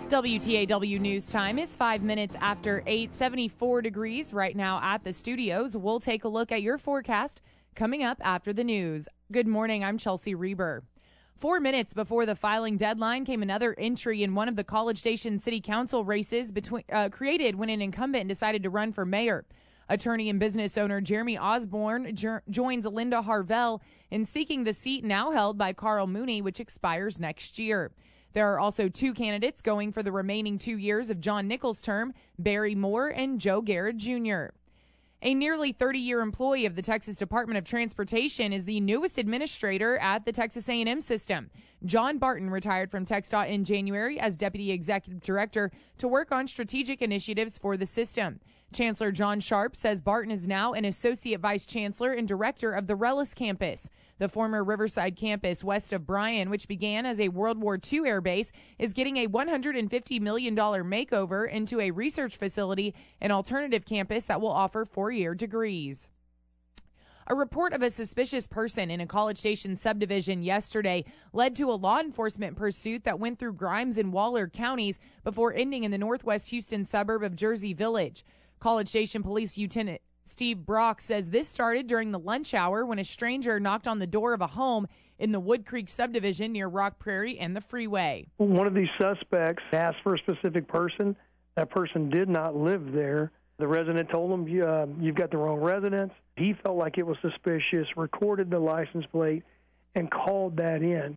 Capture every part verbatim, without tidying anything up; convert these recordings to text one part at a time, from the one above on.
W T A W News Time is five minutes after eight, seventy-four degrees right now at the studios. We'll take a look at your forecast coming up after the news. Good morning, I'm Chelsea Reber. Four minutes before the filing deadline came another entry in one of the College Station City Council races between, uh, created when an incumbent decided to run for mayor. Attorney and business owner Jeremy Osborne jo- joins Linda Harvell in seeking the seat now held by Carl Mooney, which expires next year. There are also two candidates going for the remaining two years of John Nichols' term, Barry Moore and Joe Garrett Junior A nearly thirty-year employee of the Texas Department of Transportation is the newest administrator at the Texas A and M system. John Barton retired from TxDOT in January as Deputy Executive Director to work on strategic initiatives for the system. Chancellor John Sharp says Barton is now an Associate Vice Chancellor and Director of the Rellis campus. The former Riverside campus west of Bryan, which began as a World War Two air base, is getting a one hundred fifty million dollars makeover into a research facility and alternative campus that will offer four-year degrees. A report of a suspicious person in a College Station subdivision yesterday led to a law enforcement pursuit that went through Grimes and Waller counties before ending in the northwest Houston suburb of Jersey Village. College Station Police Lieutenant Steve Brock says this started during the lunch hour when a stranger knocked on the door of a home in the Wood Creek subdivision near Rock Prairie and the freeway. One of these suspects asked for a specific person. That person did not live there. The resident told him, you, uh, you've got the wrong residence. He felt like it was suspicious, recorded the license plate, and called that in.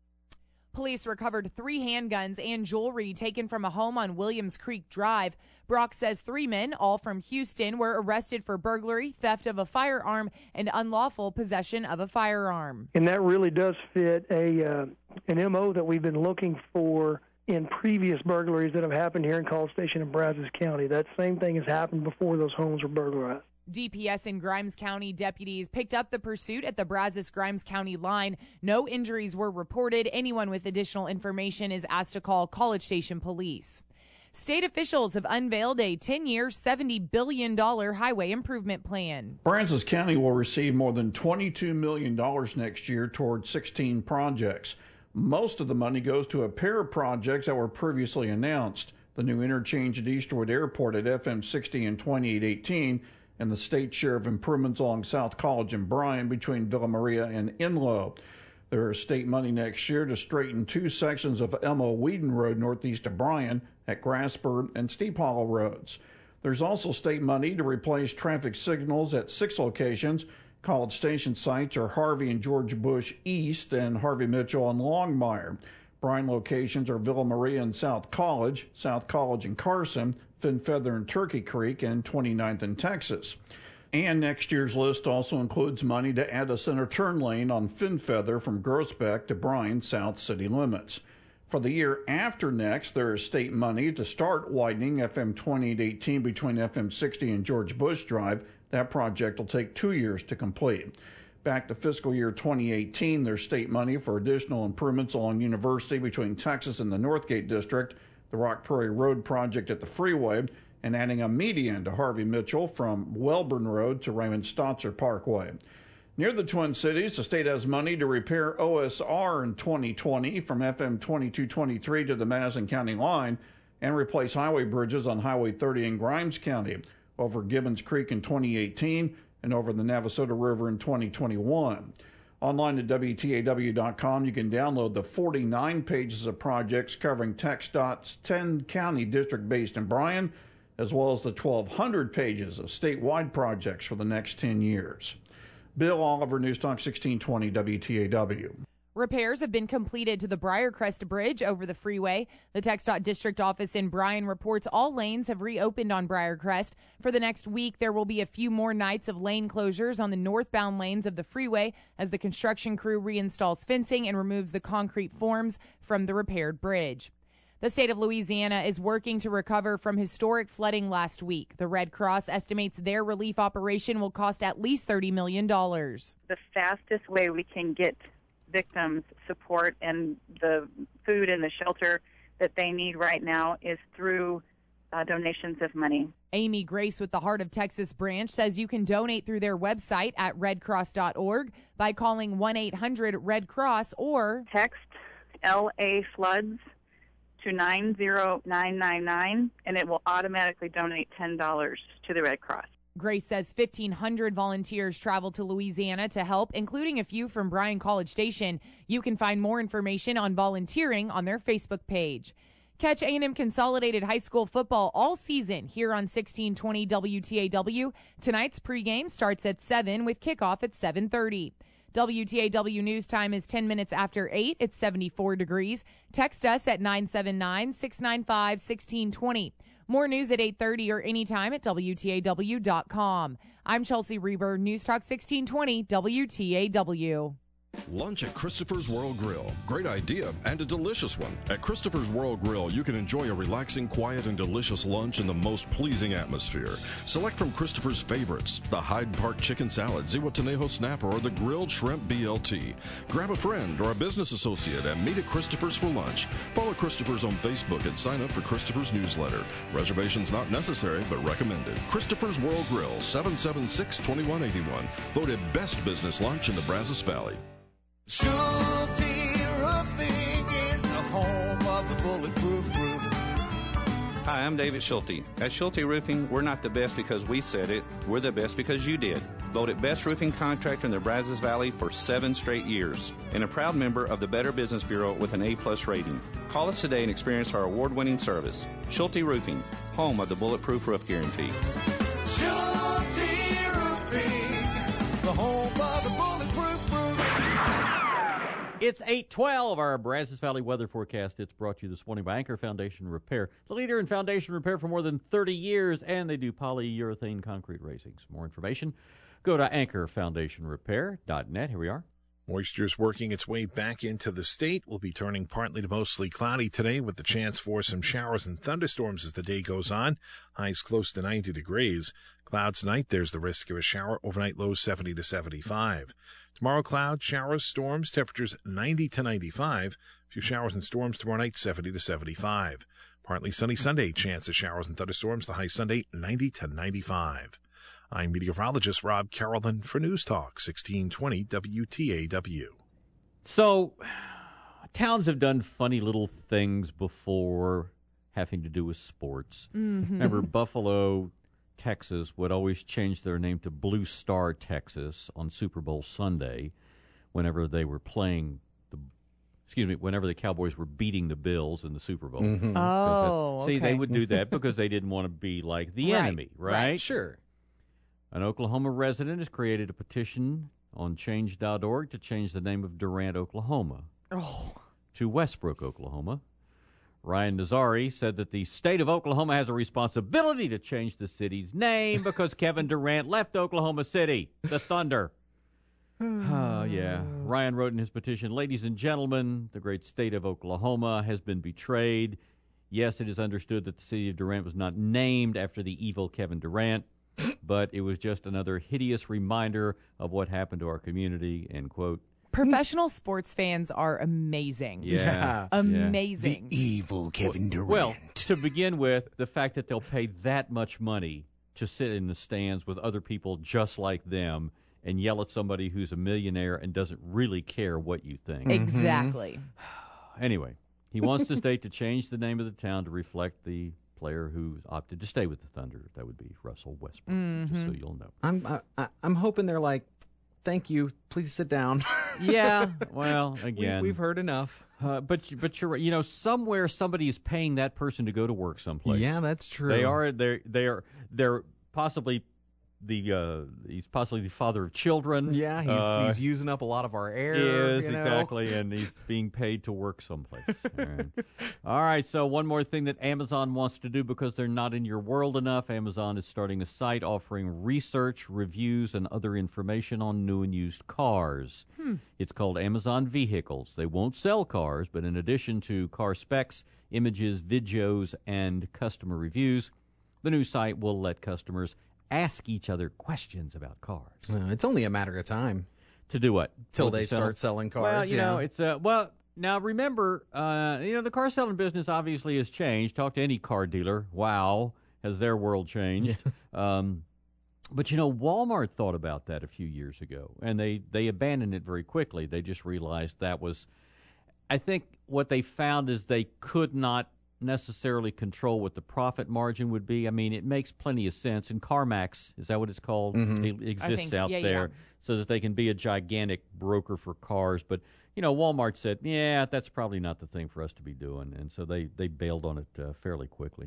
Police recovered three handguns and jewelry taken from a home on Williams Creek Drive. Brock says three men, all from Houston, were arrested for burglary, theft of a firearm, and unlawful possession of a firearm. And that really does fit a uh, an M O that we've been looking for in previous burglaries that have happened here in College Station and Brazos County. That same thing has happened before those homes were burglarized. D P S and Grimes County deputies picked up the pursuit at the Brazos-Grimes County line. No injuries were reported. Anyone with additional information is asked to call College Station Police. State officials have unveiled a ten-year, seventy billion dollars highway improvement plan. Brazos County will receive more than twenty-two million dollars next year toward sixteen projects. Most of the money goes to a pair of projects that were previously announced: the new interchange at Eastwood Airport at F M sixty and twenty-eight eighteen, and the state share of improvements along South College and Bryan between Villa Maria and Enloe. There is state money next year to straighten two sections of Elmo Whedon Road northeast of Bryan at Grasberg and Steep Hollow Roads. There's also state money to replace traffic signals at six locations. College Station sites are Harvey and George Bush East and Harvey Mitchell and Longmire. Bryan locations are Villa Maria and South College, South College and Carson, Finfeather and Turkey Creek, and twenty-ninth and Texas. And next year's list also includes money to add a center turn lane on Finfeather from Groesbeck to Bryan South city limits. For the year after next, there is state money to start widening F M twenty-eight eighteen between F M sixty and George Bush Drive. That project will take two years to complete. Back to fiscal year twenty eighteen, there's state money for additional improvements along University between Texas and the Northgate District, the Rock Prairie Road project at the freeway, and adding a median to Harvey Mitchell from Welborn Road to Raymond Stotzer Parkway. Near the Twin Cities, the state has money to repair O S R in twenty twenty from F M twenty-two twenty-three to the Madison County line and replace highway bridges on Highway thirty in Grimes County, over Gibbons Creek in twenty eighteen, and over the Navasota River in twenty twenty-one. Online at W T A W dot com, you can download the forty-nine pages of projects covering TxDOT's ten county district based in Bryan, as well as the twelve hundred pages of statewide projects for the next ten years. Bill Oliver, News Talk sixteen twenty W T A W. Repairs have been completed to the Briarcrest Bridge over the freeway. The TxDOT District Office in Bryan reports all lanes have reopened on Briarcrest. For the next week, there will be a few more nights of lane closures on the northbound lanes of the freeway as the construction crew reinstalls fencing and removes the concrete forms from the repaired bridge. The state of Louisiana is working to recover from historic flooding last week. The Red Cross estimates their relief operation will cost at least thirty million dollars. The fastest way we can get victims support and the food and the shelter that they need right now is through uh, donations of money. Amy Grace with the Heart of Texas branch says you can donate through their website at red cross dot org by calling one eight hundred red cross or text L A floods to nine zero nine nine nine, and it will automatically donate ten dollars to the Red Cross. Grace says fifteen hundred volunteers travel to Louisiana to help, including a few from Bryan College Station. You can find more information on volunteering on their Facebook page. Catch A and M Consolidated High School football all season here on sixteen twenty W T A W. Tonight's pregame starts at seven with kickoff at seven thirty. W T A W news time is ten minutes after eight. It's seventy-four degrees. Text us at nine seven nine, six nine five, one six two zero. More news at eight thirty or anytime at W T A W dot com. I'm Chelsea Reber, News Talk sixteen twenty W T A W. Lunch at Christopher's World Grill. Great idea and a delicious one. At Christopher's World Grill, you can enjoy a relaxing, quiet, and delicious lunch in the most pleasing atmosphere. Select from Christopher's favorites, the Hyde Park chicken salad, Zihuatanejo snapper, or the grilled shrimp B L T. Grab a friend or a business associate and meet at Christopher's for lunch. Follow Christopher's on Facebook and sign up for Christopher's newsletter. Reservations not necessary, but recommended. Christopher's World Grill, seven seven six, two one eight one. Voted best business lunch in the Brazos Valley. Schulte Roofing is the home of the bulletproof roof. Hi, I'm David Schulte. At Schulte Roofing, we're not the best because we said it. We're the best because you did. Voted best roofing contractor in the Brazos Valley for seven straight years. And a proud member of the Better Business Bureau with an A-plus rating. Call us today and experience our award-winning service. Schulte Roofing, home of the bulletproof roof guarantee. Schulte Roofing, the home of the bulletproof roof. It's eight twelve, our Brazos Valley weather forecast. It's brought to you this morning by Anchor Foundation Repair, the leader in foundation repair for more than thirty years, and they do polyurethane concrete racings. More information, go to anchor foundation repair dot net. Here we are. Moisture is working its way back into the state. We'll be turning partly to mostly cloudy today with the chance for some showers and thunderstorms as the day goes on. Highs close to ninety degrees. Clouds tonight, there's the risk of a shower. Overnight lows seventy to seventy-five. Tomorrow, clouds, showers, storms, temperatures ninety to ninety-five. A few showers and storms tomorrow night, seventy to seventy-five. Partly sunny Sunday, chance of showers and thunderstorms. The high Sunday, ninety to ninety-five. I'm meteorologist Rob Carolyn for News Talk sixteen twenty W T A W. So, towns have done funny little things before having to do with sports. Mm-hmm. Remember, Buffalo, Texas would always change their name to Blue Star, Texas on Super Bowl Sunday whenever they were playing the, excuse me, whenever the Cowboys were beating the Bills in the Super Bowl. Mm-hmm. Oh, See, okay. they would do that because they didn't want to be like the Right, enemy, right? right. Sure. An Oklahoma resident has created a petition on change dot org to change the name of Durant, Oklahoma Oh. to Westbrook, Oklahoma. Ryan Nazari said that the state of Oklahoma has a responsibility to change the city's name because Kevin Durant left Oklahoma City, the Thunder. Oh, yeah. Ryan wrote in his petition, ladies and gentlemen, the great state of Oklahoma has been betrayed. Yes, it is understood that the city of Durant was not named after the evil Kevin Durant, but it was just another hideous reminder of what happened to our community, end quote. Professional sports fans are amazing. Yeah. Amazing. The evil Kevin Durant. Well, to begin with, the fact that they'll pay that much money to sit in the stands with other people just like them and yell at somebody who's a millionaire and doesn't really care what you think. Exactly. Anyway, he wants the state to change the name of the town to reflect the player who opted to stay with the Thunder. That would be Russell Westbrook, Mm-hmm. just so you'll know. I'm I, I- I'm hoping they're like, thank you, please sit down. Yeah, well, we, again. we've heard enough. Uh, but but you're right. You know, somewhere somebody is paying that person to go to work someplace. Yeah, that's true. They are they're they're they're possibly the uh, he's possibly the father of children. Yeah, he's Uh, he's using up a lot of our air. He is, you know? exactly, and he's being paid to work someplace. All right. All right, so one more thing that Amazon wants to do because they're not in your world enough. Amazon is starting a site offering research, reviews, and other information on new and used cars. Hmm. It's called Amazon Vehicles. They won't sell cars, but in addition to car specs, images, videos, and customer reviews, the new site will let customers ask each other questions about cars. Uh, it's only a matter of time To do what? till Till they start selling cars. Well, you yeah. know, it's uh, well. Now remember, uh, you know, the car selling business obviously has changed. Talk to any car dealer. Wow, has their world changed? um, but you know, Walmart thought about that a few years ago, and they they abandoned it very quickly. They just realized that was. I think what they found is they could not necessarily control what the profit margin would be. I mean, it makes plenty of sense. And CarMax, is that what it's called? Mm-hmm. It exists think- out yeah, there yeah. so that they can be a gigantic broker for cars. But, you know, Walmart said, yeah, that's probably not the thing for us to be doing. And so they, they bailed on it uh, fairly quickly.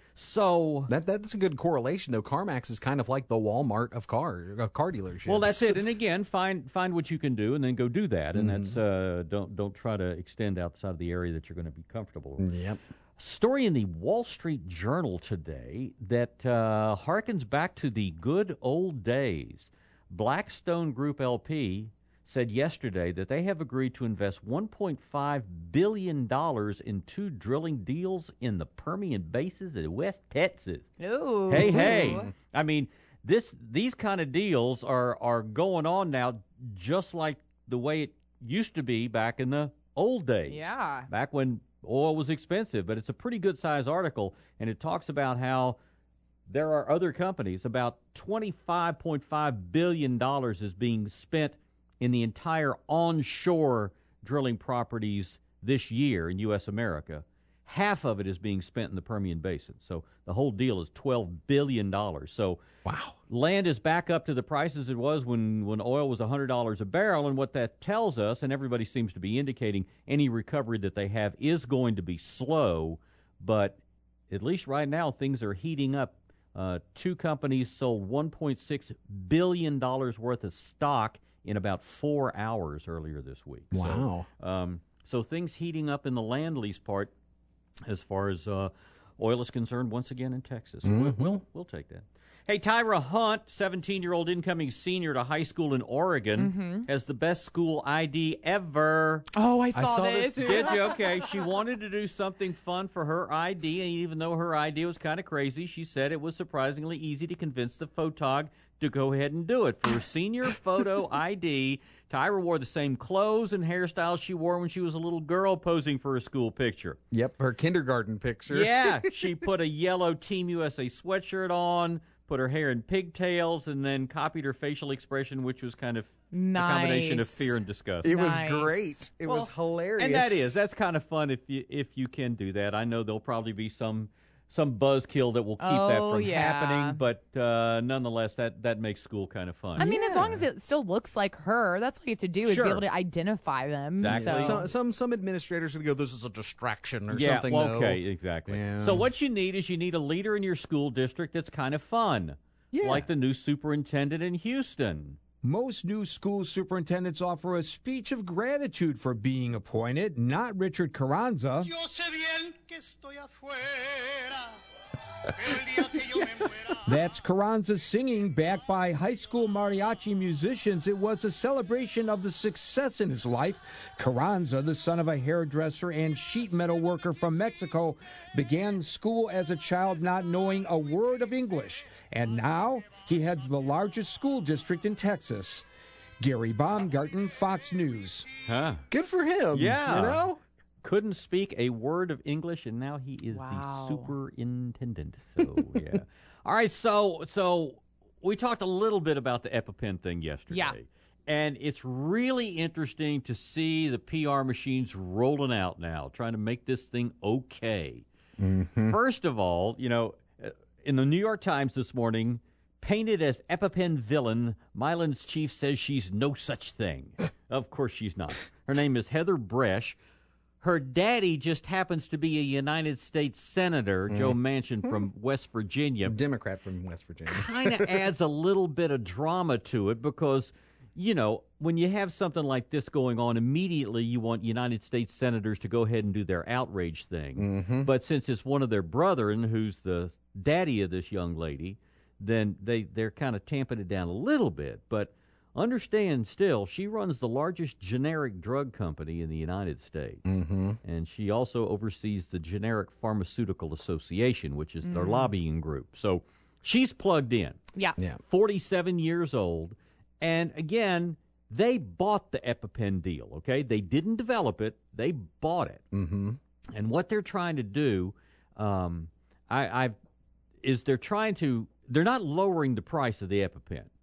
So That that's a good correlation, though. CarMax is kind of like the Walmart of car of car dealerships. Well, that's it. And again, find find what you can do, and then go do that. And Mm-hmm. that's uh, don't don't try to extend outside of the area that you're going to be comfortable with. Yep. Story in the Wall Street Journal today that uh, harkens back to the good old days. Blackstone Group L P said yesterday that they have agreed to invest one point five billion dollars in two drilling deals in the Permian Basin in West Texas. Ooh. Hey, hey. I mean, this these kind of deals are, are going on now just like the way it used to be back in the old days. Yeah. Back when oil was expensive. But it's a pretty good-sized article, and it talks about how there are other companies. About twenty-five point five billion dollars is being spent in the entire onshore drilling properties this year in U S America. Half of it is being spent in the Permian Basin. So the whole deal is twelve billion dollars. So Wow. land is back up to the prices it was when, when oil was one hundred dollars a barrel. And what that tells us, and everybody seems to be indicating, any recovery that they have is going to be slow. But at least right now, things are heating up. Uh, two companies sold one point six billion dollars worth of stock in about four hours earlier this week. Wow. So, um, so things heating up in the land lease part as far as uh, oil is concerned once again in Texas. Mm-hmm. We'll, we'll, we'll take that. Hey, Tyra Hunt, seventeen-year-old incoming senior to high school in Oregon, Mm-hmm. has the best school I D ever. Oh, I saw, saw this. this too. Did you? Okay. She wanted to do something fun for her I D, and even though her I D was kind of crazy, she said it was surprisingly easy to convince the photog to go ahead and do it. For her senior photo I D, Tyra wore the same clothes and hairstyle she wore when she was a little girl posing for a school picture. Yep, her kindergarten picture. Yeah, she put a yellow Team U S A sweatshirt on, put her hair in pigtails, and then copied her facial expression, which was kind of Nice. a combination of fear and disgust. It was Nice. great. It Well, was hilarious. And that is, that's kind of fun if you if you can do that. I know there'll probably be some some buzzkill that will keep that Oh, from yeah. happening, but uh, nonetheless, that, that makes school kind of fun. I mean, as long Yeah. as it still looks like her, that's all you have to do is Sure. be able to identify them. Exactly. So. Some, some some administrators are going to go, this is a distraction or yeah, something, well, though. okay, exactly. Yeah. So what you need is you need a leader in your school district that's kind of fun, Yeah. like the new superintendent in Houston. Most new school superintendents offer a speech of gratitude for being appointed, not Richard Carranza. Yo sé bien que estoy afuera, pero el día que yo me muera. That's Carranza singing, backed by high school mariachi musicians. It was a celebration of the success in his life. Carranza, the son of a hairdresser and sheet metal worker from Mexico, began school as a child not knowing a word of English. And now he heads the largest school district in Texas. Gary Baumgarten, Fox News. Huh. Good for him. Yeah. You know? Couldn't speak a word of English, and now he is Wow. the superintendent. So, yeah. All right, so so we talked a little bit about the EpiPen thing yesterday. Yeah. And it's really interesting to see the P R machines rolling out now, trying to make this thing okay. Mm-hmm. First of all, you know, uh, in the New York Times this morning, painted as EpiPen villain, Mylan's chief says she's no such thing. Of course she's not. Her name is Heather Bresch. Her daddy just happens to be a United States Senator, Joe Manchin from West Virginia. Democrat from West Virginia. Kind of adds a little bit of drama to it because, you know, when you have something like this going on, immediately you want United States senators to go ahead and do their outrage thing. Mm-hmm. But since it's one of their brethren who's the daddy of this young lady, then they, they're kind of tamping it down a little bit. But understand still, she runs the largest generic drug company in the United States. Mm-hmm. And she also oversees the Generic Pharmaceutical Association, which is their lobbying group. So she's plugged in. Yeah. Yeah. forty-seven years old. And again, they bought the EpiPen deal, okay? They didn't develop it. They bought it. Mm-hmm. And what they're trying to do um, I, I've, is they're trying to, they're not lowering the price of the EpiPen.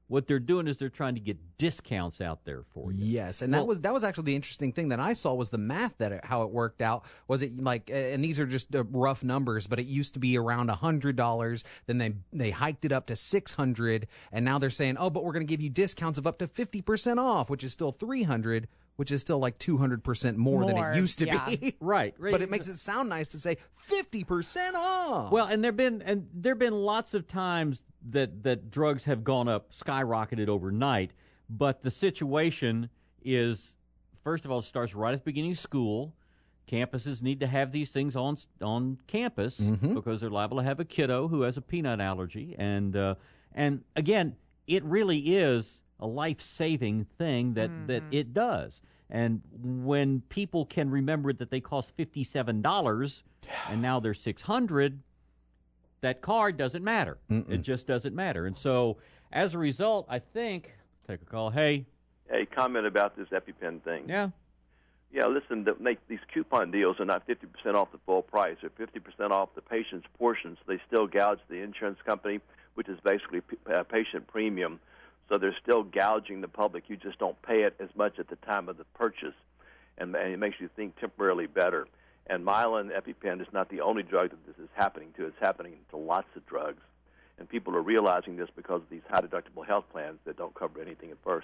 what they're doing is they're trying to get discounts out there for you. Yes, and well, that was that was actually the interesting thing that I saw was the math that it, how it worked out. Was it like, and these are just uh, rough numbers, but it used to be around a hundred dollars. Then they they hiked it up to six hundred, and now they're saying, oh, but we're going to give you discounts of up to fifty percent off, which is still three hundred. Which is still like two hundred percent more, more than it used to yeah. be. right, right. But it makes it sound nice to say fifty percent off. Well, and there've been and there've been lots of times that that drugs have gone up, skyrocketed overnight, but the situation is, first of all, it starts right at the beginning of school. Campuses need to have these things on on campus mm-hmm. because they're liable to have a kiddo who has a peanut allergy, and uh, and again, it really is a life-saving thing that, mm-hmm. that it does. And when people can remember that they cost fifty-seven dollars and now they're six hundred dollars, that card doesn't matter. Mm-mm. It just doesn't matter. And so as a result, I think, take a call, hey. Hey, comment about this EpiPen thing. Yeah. Yeah, listen, the, make, these coupon deals are not fifty percent off the full price. They're fifty percent off the patient's portion, so they still gouge the insurance company, which is basically uh, patient premium. So they're still gouging the public. You just don't pay it as much at the time of the purchase, and, and it makes you think temporarily better. And Mylan EpiPen is not the only drug that this is happening to. It's happening to lots of drugs. And people are realizing this because of these high-deductible health plans that don't cover anything at first.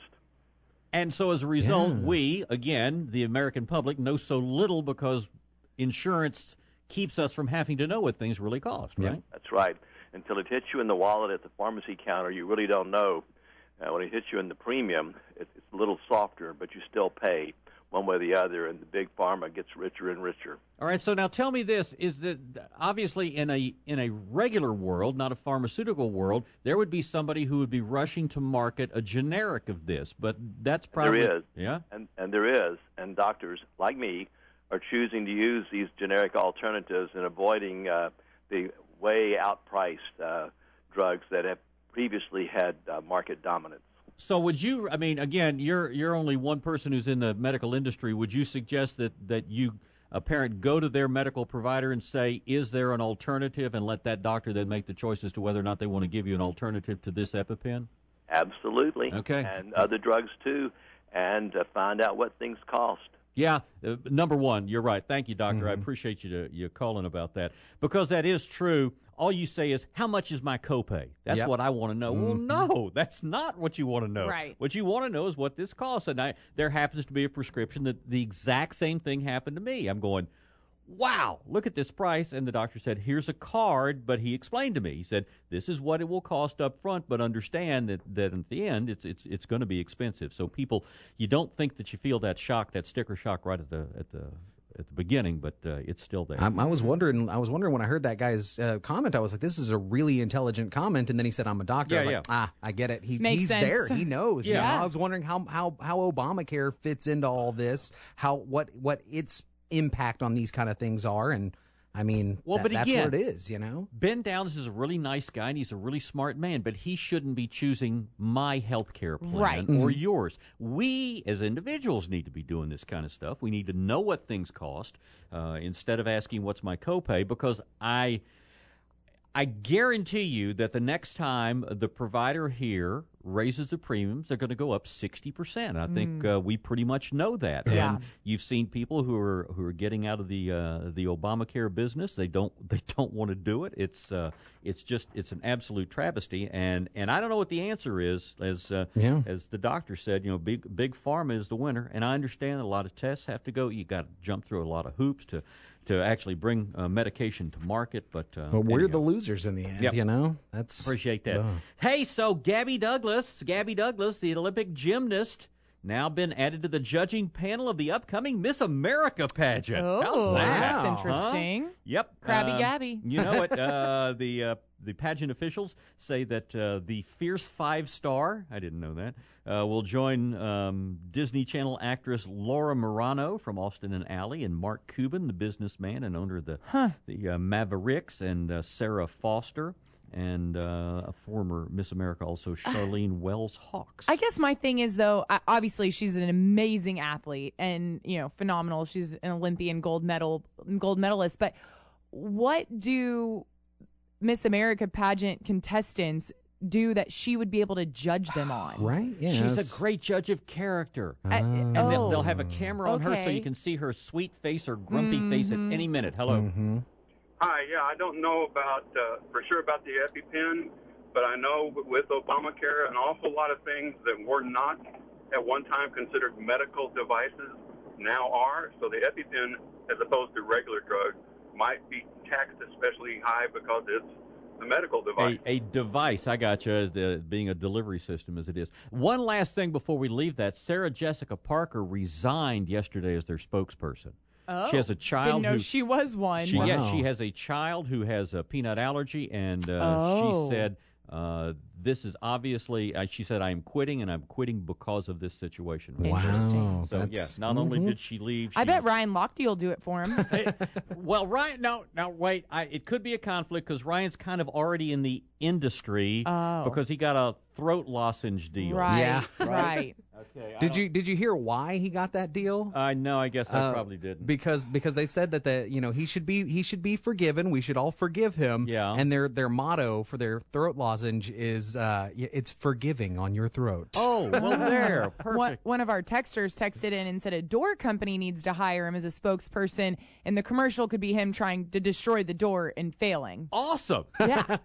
And so as a result, yeah. we, again, the American public, know so little because insurance keeps us from having to know what things really cost, right? Yep. That's right. Until it hits you in the wallet at the pharmacy counter, you really don't know. Uh, when it hits you in the premium, it's, it's a little softer, but you still pay one way or the other, and the big pharma gets richer and richer. All right, so now tell me this, is that obviously in a in a regular world, not a pharmaceutical world, there would be somebody who would be rushing to market a generic of this, but that's probably... There is. Yeah? And, and there is, and doctors like me are choosing to use these generic alternatives and avoiding uh, the way outpriced uh, drugs that have previously had uh, market dominance. So would you, I mean, again, you're you're only one person who's in the medical industry. Would you suggest that, that you, a parent, go to their medical provider and say, is there an alternative, and let that doctor then make the choice as to whether or not they want to give you an alternative to this EpiPen? Absolutely. Okay. And other drugs, too, and uh, find out what things cost. Yeah, uh, number one, you're right. Thank you, doctor. Mm-hmm. I appreciate you to, you calling about that. Because that is true. All you say is, how much is my copay? That's yep. what I want to know. Mm-hmm. Well, no, that's not what you want to know. Right. What you want to know is what this costs. And I, there happens to be a prescription that the exact same thing happened to me. I'm going, wow, look at this price. And the doctor said, here's a card, but he explained to me. He said, this is what it will cost up front, but understand that, that at the end, it's it's it's going to be expensive. So people, you don't think that you feel that shock, that sticker shock right at the at the at the beginning, but uh, it's still there. I, I was wondering. I was wondering when I heard that guy's uh, comment. I was like, "This is a really intelligent comment." And then he said, "I'm a doctor." Yeah, I was yeah. like, "Ah, I get it. He, Makes he's sense. there. He knows." Yeah. You know? I was wondering how how how Obamacare fits into all this. How what what its impact on these kind of things are, and I mean, Well, that- but that's again, what it is. You know, Ben Downs is a really nice guy, and he's a really smart man, but he shouldn't be choosing my health care plan Right. or yours. We, as individuals, need to be doing this kind of stuff. We need to know what things cost uh, instead of asking what's my copay, because I, I guarantee you that the next time the provider here raises the premiums, they're going to go up sixty percent. I think uh, we pretty much know that. Yeah. And you've seen people who are who are getting out of the uh, the Obamacare business. They don't they don't want to do it. It's uh, it's just it's an absolute travesty. And, and I don't know what the answer is. As uh, Yeah. as the doctor said, you know, big big pharma is the winner. And I understand that a lot of tests have to go. You got to jump through a lot of hoops to. to actually bring uh, medication to market, but uh, but we're anyhow. the losers in the end. Yep. You know, that's Appreciate that. uh, Hey, so Gabby Douglas, Gabby Douglas, the Olympic gymnast, now been added to the judging panel of the upcoming Miss America pageant. Oh, How's that? that's Wow. interesting. Huh? Yep. Krabby Uh, Gabby. You know what? Uh, the uh, the pageant officials say that uh, the fierce five-star, I didn't know that, uh, will join um, Disney Channel actress Laura Marano from Austin and Ally, and Mark Cuban, the businessman and owner of the, Huh. the uh, Mavericks, and uh, Sarah Foster, and uh, a former Miss America, also Charlene Wells Hawks. I guess my thing is, though, I- obviously she's an amazing athlete and, you know, phenomenal. She's an Olympian gold medal gold medalist. But what do Miss America pageant contestants do that she would be able to judge them on? Right? Yeah, She's that's- a great judge of character. I- And oh. they'll, they'll have a camera on her so Okay. you can see her sweet face or grumpy face at any minute. Hello. Mm-hmm. Hi, yeah, I don't know about uh, for sure about the EpiPen, but I know with Obamacare, an awful lot of things that were not at one time considered medical devices now are. So the EpiPen, as opposed to regular drugs, might be taxed especially high because it's a medical device. A, a device, I got you, as the, being a delivery system as it is. One last thing before we leave that. Sarah Jessica Parker resigned yesterday as their spokesperson. Oh, she has a child didn't know who, she was one. She, Wow. Yeah, she has a child who has a peanut allergy, and uh, Oh. she said, uh, this is obviously, uh, she said, I am quitting, and I'm quitting because of this situation. Interesting. Wow, So, yeah, that's- not only mhm. did she leave, she I bet Ryan Lochte will do it for him. well, Ryan, no, now wait. I, it could be a conflict because Ryan's kind of already in the industry Oh. because he got a throat lozenge deal. Right, Yeah. right. Okay. I Did don't- you did you hear why he got that deal? I know. I guess I Uh, probably didn't. Because because they said that the you know he should be he should be forgiven. We should all forgive him. Yeah. And their their motto for their throat lozenge is uh, y- it's forgiving on your throat. Oh, well, there, One, perfect. one of our texters texted in and said a door company needs to hire him as a spokesperson, and the commercial could be him trying to destroy the door and failing. Awesome. Yeah.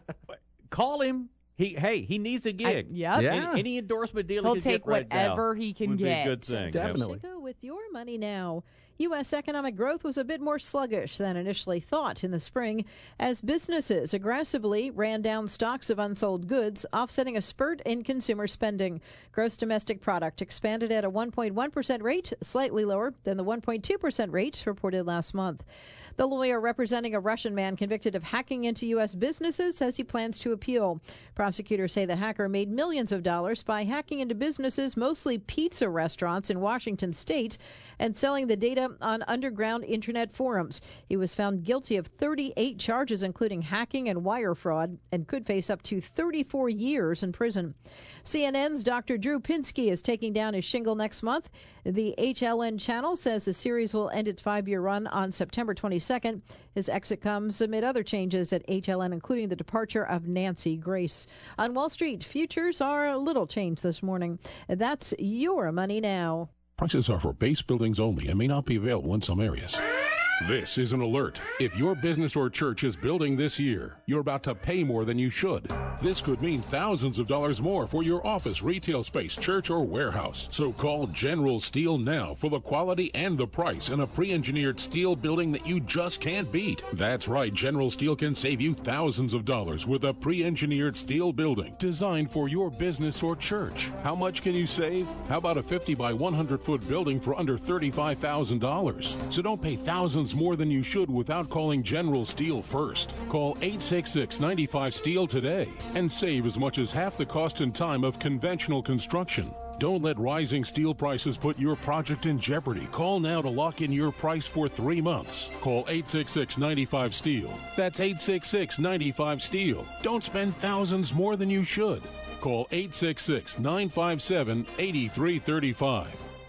Call him. He hey, he needs a gig. I- yep. Yeah. Any, any endorsement deal He'll he can take get right now whatever he can would get. Be a good thing. Definitely. Chico with your money now. U S economic growth was a bit more sluggish than initially thought in the spring as businesses aggressively ran down stocks of unsold goods, offsetting a spurt in consumer spending. Gross domestic product expanded at a one point one percent rate, slightly lower than the one point two percent rate reported last month. The lawyer representing a Russian man convicted of hacking into U S businesses says he plans to appeal. Prosecutors say the hacker made millions of dollars by hacking into businesses, mostly pizza restaurants in Washington state, and selling the data on underground internet forums. He was found guilty of thirty-eight charges, including hacking and wire fraud, and could face up to thirty-four years in prison. C N N's Doctor Drew Pinsky is taking down his shingle next month. The H L N channel says the series will end its five-year run on September twenty-second. His exit comes amid other changes at H L N, including the departure of Nancy Grace. On Wall Street, futures are a little changed this morning. That's your money now. Prices are for base buildings only and may not be available in some areas. This is an alert. If your business or church is building this year, you're about to pay more than you should. This could mean thousands of dollars more for your office, retail space, church, or warehouse. So call General Steel now for the quality and the price in a pre-engineered steel building that you just can't beat. That's right, General Steel can save you thousands of dollars with a pre-engineered steel building designed for your business or church. How much can you save? How about a fifty by one hundred foot building for under thirty-five thousand dollars? So don't pay thousands more than you should without calling General Steel first. Call eight six six, nine five, STEEL today and save as much as half the cost and time of conventional construction. Don't let rising steel prices put your project in jeopardy. Call now to lock in your price for three months. Call eight six six, nine five, STEEL. That's eight six six, nine five, STEEL. Don't spend thousands more than you should. Call eight six six, nine five seven, eight three three five.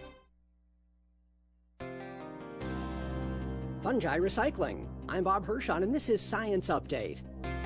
Fungi Recycling. I'm Bob Hirschon, and this is Science Update.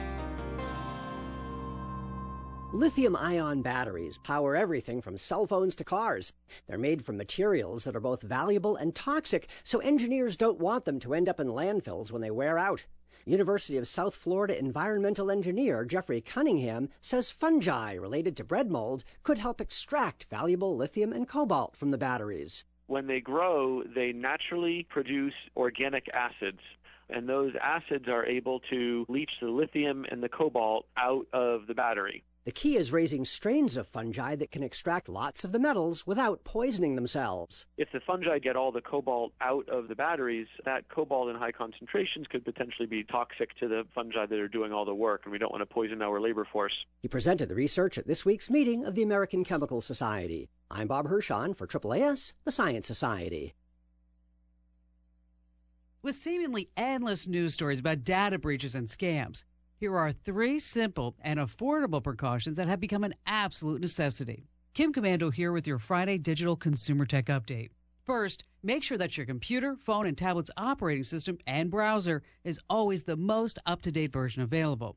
Lithium-ion batteries power everything from cell phones to cars. They're made from materials that are both valuable and toxic, so engineers don't want them to end up in landfills when they wear out. University of South Florida environmental engineer Jeffrey Cunningham says fungi related to bread mold could help extract valuable lithium and cobalt from the batteries. When they grow, they naturally produce organic acids, and those acids are able to leach the lithium and the cobalt out of the battery. The key is raising strains of fungi that can extract lots of the metals without poisoning themselves. If the fungi get all the cobalt out of the batteries, that cobalt in high concentrations could potentially be toxic to the fungi that are doing all the work, and we don't want to poison our labor force. He presented the research at this week's meeting of the American Chemical Society. I'm Bob Hirschon for triple A S, the Science Society. With seemingly endless news stories about data breaches and scams, here are three simple and affordable precautions that have become an absolute necessity. Kim Commando here with your Friday Digital Consumer Tech Update. First, make sure that your computer, phone, and tablet's operating system and browser is always the most up-to-date version available.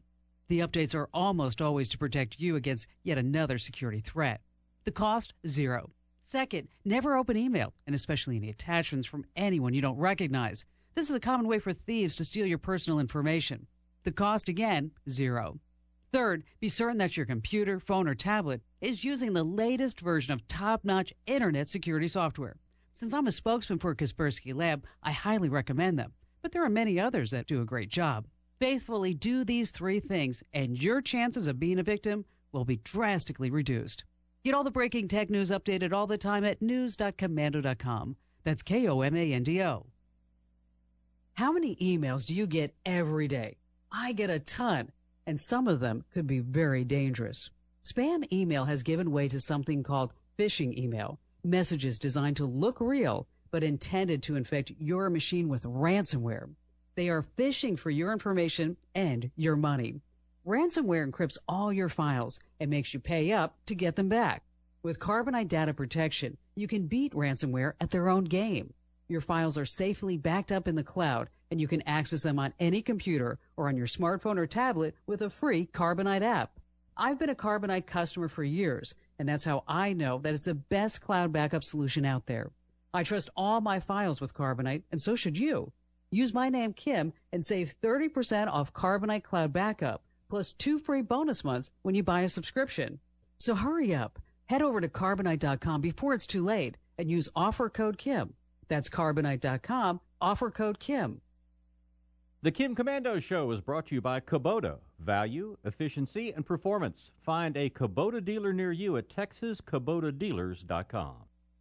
The updates are almost always to protect you against yet another security threat. The cost, zero. Second, never open email, and especially any attachments from anyone you don't recognize. This is a common way for thieves to steal your personal information. The cost, again, zero. Third, be certain that your computer, phone, or tablet is using the latest version of top-notch internet security software. Since I'm a spokesman for Kaspersky Lab, I highly recommend them, but there are many others that do a great job. Faithfully do these three things, and your chances of being a victim will be drastically reduced. Get all the breaking tech news updated all the time at news dot komando dot com. That's K O M A N D O. How many emails do you get every day? I get a ton, and some of them could be very dangerous. Spam email has given way to something called phishing email, messages designed to look real but intended to infect your machine with ransomware. They are phishing for your information and your money. Ransomware encrypts all your files and makes you pay up to get them back. With Carbonite Data Protection, you can beat ransomware at their own game. Your files are safely backed up in the cloud, and you can access them on any computer or on your smartphone or tablet with a free Carbonite app. I've been a Carbonite customer for years, and that's how I know that it's the best cloud backup solution out there. I trust all my files with Carbonite, and so should you. Use my name, Kim, and save thirty percent off Carbonite Cloud Backup, plus two free bonus months when you buy a subscription. So hurry up. Head over to carbonite dot com before it's too late and use offer code Kim. That's carbonite dot com, offer code Kim. The Kim Komando Show is brought to you by Kubota. Value, efficiency, and performance. Find a Kubota dealer near you at texas kubota dealers dot com.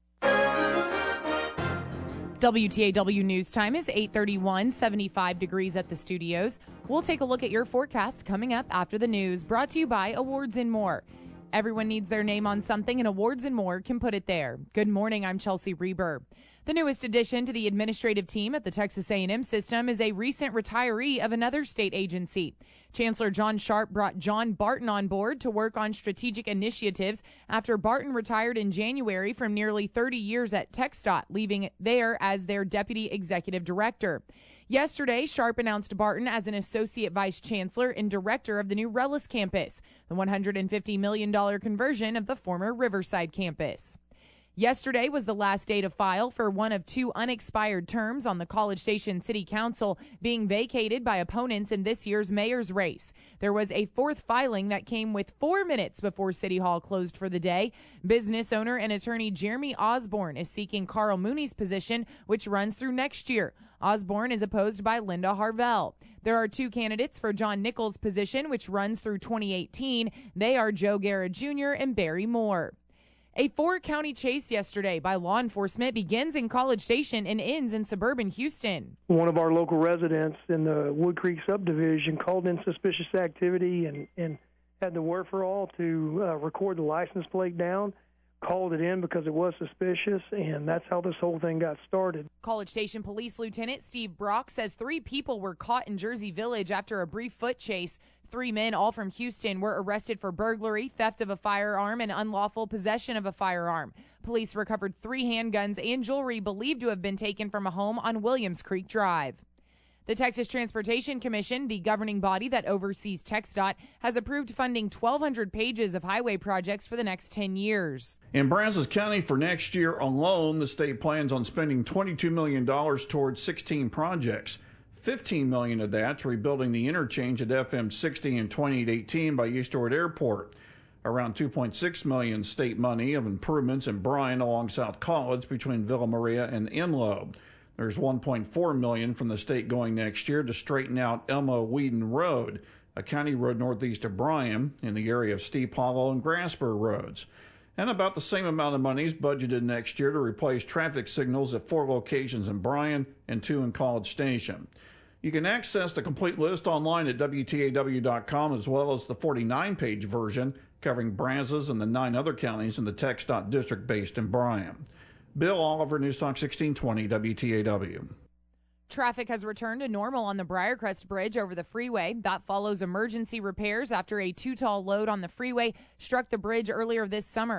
W T A W News Time is eight thirty-one, seventy-five degrees at the studios. We'll take a look at your forecast coming up after the news, brought to you by Awards and More. Everyone needs their name on something, and Awards and More can put it there. Good morning, I'm Chelsea Reber. The newest addition to the administrative team at the Texas A and M system is a recent retiree of another state agency. Chancellor John Sharp brought John Barton on board to work on strategic initiatives after Barton retired in January from nearly thirty years at TxDOT, leaving there as their deputy executive director. Yesterday, Sharp announced Barton as an associate vice chancellor and director of the new Rellis campus, the one hundred fifty million dollars conversion of the former Riverside campus. Yesterday was the last day to file for one of two unexpired terms on the College Station City Council being vacated by opponents in this year's mayor's race. There was a fourth filing that came with four minutes before City Hall closed for the day. Business owner and attorney Jeremy Osborne is seeking Carl Mooney's position, which runs through next year. Osborne is opposed by Linda Harvell. There are two candidates for John Nichols' position, which runs through twenty eighteen. They are Joe Guerra Junior and Barry Moore. A four-county chase yesterday by law enforcement begins in College Station and ends in suburban Houston. One of our local residents in the Wood Creek subdivision called in suspicious activity and, and had the wherewithal to uh, record the license plate down, called it in because it was suspicious, and that's how this whole thing got started. College Station Police Lieutenant Steve Brock says three people were caught in Jersey Village after a brief foot chase. Three men, all from Houston, were arrested for burglary, theft of a firearm, and unlawful possession of a firearm. Police recovered three handguns and jewelry believed to have been taken from a home on Williams Creek Drive. The Texas Transportation Commission, the governing body that oversees TxDOT, has approved funding twelve hundred pages of highway projects for the next ten years. In Brazos County for next year alone, the state plans on spending twenty-two million dollars towards sixteen projects. fifteen million dollars of that to rebuilding the interchange at F M sixty and twenty-eight eighteen by Eastward Airport. Around two point six million dollars state money of improvements in Bryan along South College between Villa Maria and Enloe. There's one point four million dollars from the state going next year to straighten out Elmo Whedon Road, a county road northeast of Bryan in the area of Steep Hollow and Grasper roads. And about the same amount of money is budgeted next year to replace traffic signals at four locations in Bryan and two in College Station. You can access the complete list online at W T A W dot com, as well as the forty-nine page version covering Brazos and the nine other counties in the TxDOT district based in Bryan. Bill Oliver, News Talk sixteen twenty W T A W. Traffic has returned to normal on the Briarcrest Bridge over the freeway. That follows emergency repairs after a too-tall load on the freeway struck the bridge earlier this summer.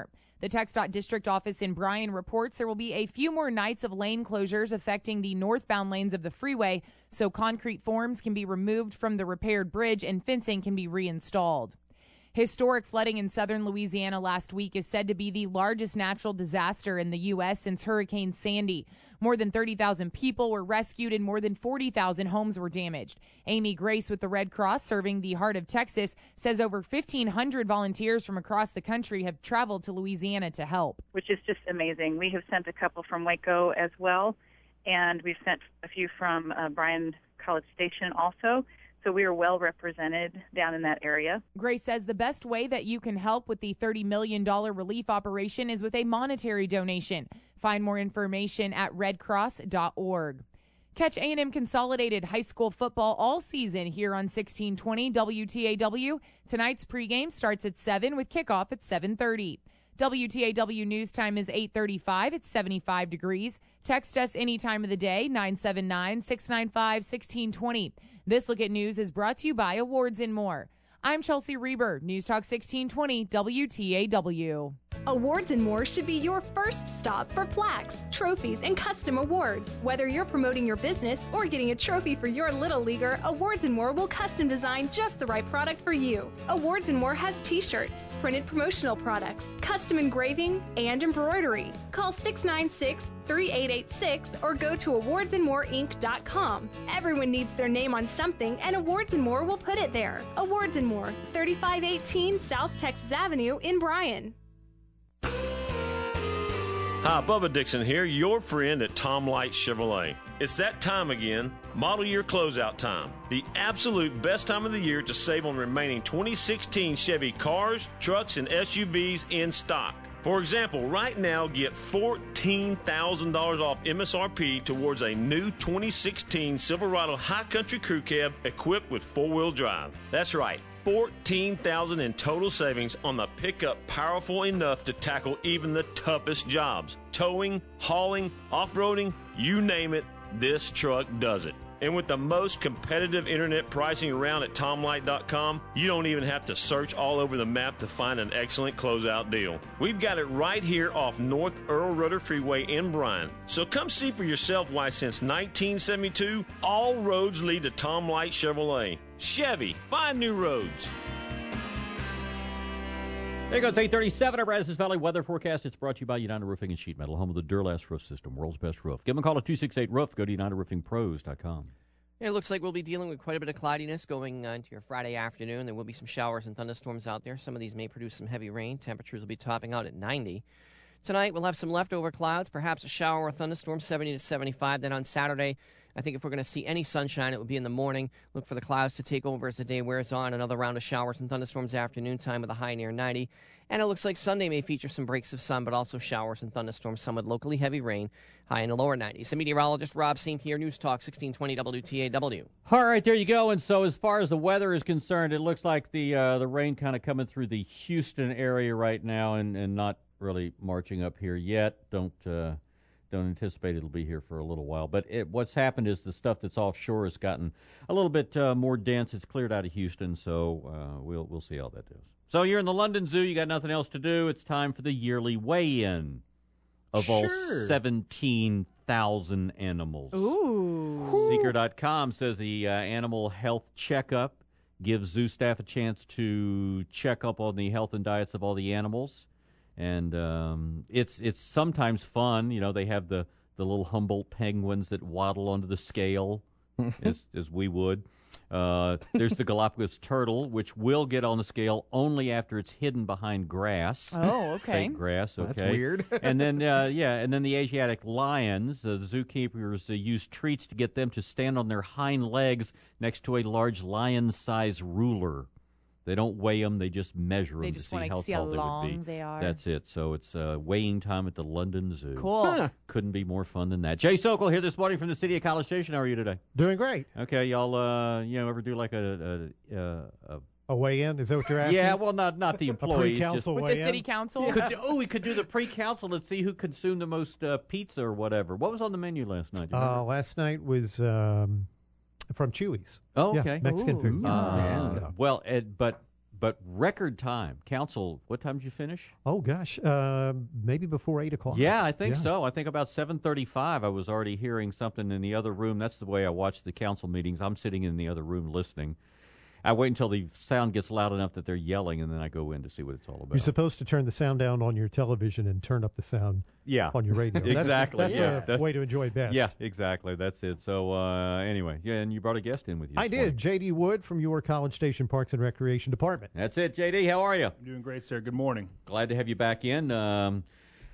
The TxDOT district office in Bryan reports there will be a few more nights of lane closures affecting the northbound lanes of the freeway, so concrete forms can be removed from the repaired bridge and fencing can be reinstalled. Historic flooding in southern Louisiana last week is said to be the largest natural disaster in the U S since Hurricane Sandy. More than thirty thousand people were rescued and more than forty thousand homes were damaged. Amy Grace with the Red Cross, serving the heart of Texas, says over fifteen hundred volunteers from across the country have traveled to Louisiana to help. Which is just amazing. We have sent a couple from Waco as well, and we've sent a few from uh, Bryan College Station also. So we are well represented down in that area. Grace says the best way that you can help with the thirty million dollars relief operation is with a monetary donation. Find more information at red cross dot org. Catch A and M Consolidated High School football all season here on sixteen twenty W T A W. Tonight's pregame starts at seven with kickoff at seven thirty. W T A W news time is eight thirty-five. It's seventy-five degrees. Text us any time of the day, nine seven nine, six nine five, one six two zero. This Look at News is brought to you by Awards and More. I'm Chelsea Reber, News Talk sixteen twenty W T A W. Awards and More should be your first stop for plaques, trophies, and custom awards. Whether you're promoting your business or getting a trophy for your little leaguer, Awards and More will custom design just the right product for you. Awards and More has t-shirts, printed promotional products, custom engraving, and embroidery. Call six nine six, three eight eight six or go to awards and more inc dot com. Everyone needs their name on something, and Awards and More will put it there. Awards and More, thirty-five eighteen South Texas Avenue in Bryan. Hi, Bubba Dixon here, your friend at Tom Light Chevrolet. It's that time again, model year closeout time. The absolute best time of the year to save on remaining twenty sixteen Chevy cars, trucks, and S U Vs in stock. For example, right now get fourteen thousand dollars off M S R P towards a new twenty sixteen Silverado High Country Crew Cab equipped with four-wheel drive. That's right, fourteen thousand dollars in total savings on the pickup powerful enough to tackle even the toughest jobs. Towing, hauling, off-roading, you name it, this truck does it. And with the most competitive internet pricing around at tom light dot com, you don't even have to search all over the map to find an excellent closeout deal. We've got it right here off North Earl Rudder Freeway in Bryan. So come see for yourself why since nineteen seventy-two, all roads lead to Tom Light Chevrolet. Chevy, find new roads. There you go. It's eight thirty-seven. Our Brazos Valley weather forecast. It's brought to you by United Roofing and Sheet Metal, home of the Durlast roof system, world's best roof. Give them a call at two six eight roof. Go to united roofing pros dot com. It looks like we'll be dealing with quite a bit of cloudiness going uh, into your Friday afternoon. There will be some showers and thunderstorms out there. Some of these may produce some heavy rain. Temperatures will be topping out at ninety. Tonight, we'll have some leftover clouds, perhaps a shower or thunderstorm, seventy to seventy-five. Then on Saturday, I think if we're going to see any sunshine, it will be in the morning. Look for the clouds to take over as the day wears on. Another round of showers and thunderstorms afternoon time with a high near ninety. And it looks like Sunday may feature some breaks of sun, but also showers and thunderstorms, some with locally heavy rain, high in the lower nineties. The meteorologist Rob St. Pierre, News Talk sixteen twenty W T A W. All right, there you go. And so as far as the weather is concerned, it looks like the uh, the rain kind of coming through the Houston area right now and, and not really marching up here yet. Don't... Uh, Don't anticipate it'll be here for a little while. But it, what's happened is the stuff that's offshore has gotten a little bit uh, more dense. It's cleared out of Houston, so uh, we'll we'll see how that does. So you're in the London Zoo. You got nothing else to do. It's time for the yearly weigh-in of Sure. all seventeen thousand animals. Ooh. Seeker dot com says the uh, animal health checkup gives zoo staff a chance to check up on the health and diets of all the animals. And um, it's it's sometimes fun. You know, they have the, the little Humboldt penguins that waddle onto the scale, as, as we would. Uh, there's the Galapagos turtle, which will get on the scale only after it's hidden behind grass. Oh, okay. Fake grass, okay. That's weird. and then, uh, yeah, and then the Asiatic lions, uh, the zookeepers uh, use treats to get them to stand on their hind legs next to a large lion-size ruler. They don't weigh them; they just measure They them just to see wanna how see tall how they long would be. they are. That's it. So it's uh, weighing time at the London Zoo. Cool. Huh. Couldn't be more fun than that. Jay Sokol here this morning from the city of College Station. How are you today? Doing great. Okay, y'all. Uh, you know, ever do like a a, a, a A weigh-in? Is that what you're asking? yeah? Well, not not the employees. pre-council just, With the weigh-in? city council? Could do- oh, we could do the pre-council. Let's see who consumed the most uh, pizza or whatever. What was on the menu last night? Do you remember? Uh, last night was um, from Chewy's. Oh, Yeah, okay. Mexican food. Uh, Yeah. Well, Ed, but but record time. Council, what time did you finish? Oh, gosh, uh, maybe before eight o'clock. Yeah, I think Yeah. so. I think about seven thirty-five I was already hearing something in the other room. That's the way I watch the council meetings. I'm sitting in the other room listening. I wait until the sound gets loud enough that they're yelling, and then I go in to see what it's all about. You're supposed to turn the sound down on your television and turn up the sound Yeah. on your radio. Exactly. That's, that's yeah. the That's- way to enjoy best. Yeah, exactly. That's it. So uh, anyway, yeah, and you brought a guest in with you. I this morning. did. J D Wood from your College Station Parks and Recreation Department. That's it, J D. How are you? I'm doing great, sir. Good morning. Glad to have you back in. Um,